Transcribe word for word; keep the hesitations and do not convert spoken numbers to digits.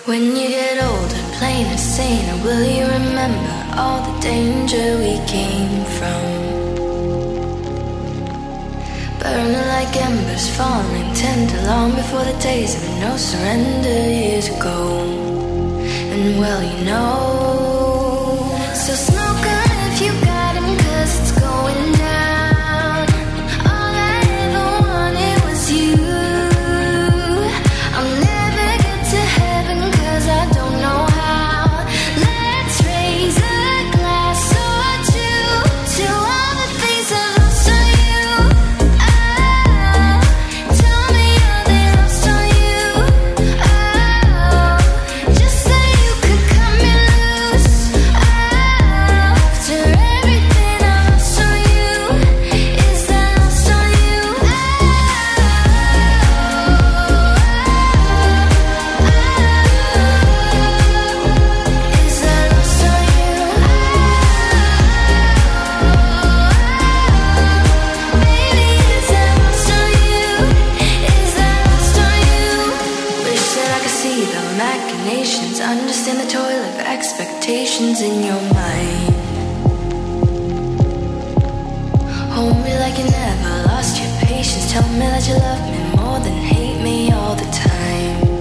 When you get older, plainer, saner, will you remember all the danger we came from? Burning like embers, falling tender, long before the days of no surrender years ago. And well, you know, so smoke on if you got him, cause it's going down. All I ever wanted was you. I'll never get to heaven cause I don't know how. Let's raise a glass or two to all the things I've lost on you. Oh, tell me how they lost on you. Oh, just so you could cut me loose. Oh, after everything I lost on you, is that lost on you? Oh, is that lost on you? Baby, is that lost on you? Is that lost on you? Wish that I could see the machinations, understand the toil of expectations in your mind. Hold me like you never lost your patience. Tell me that you love me more than hate me all the time.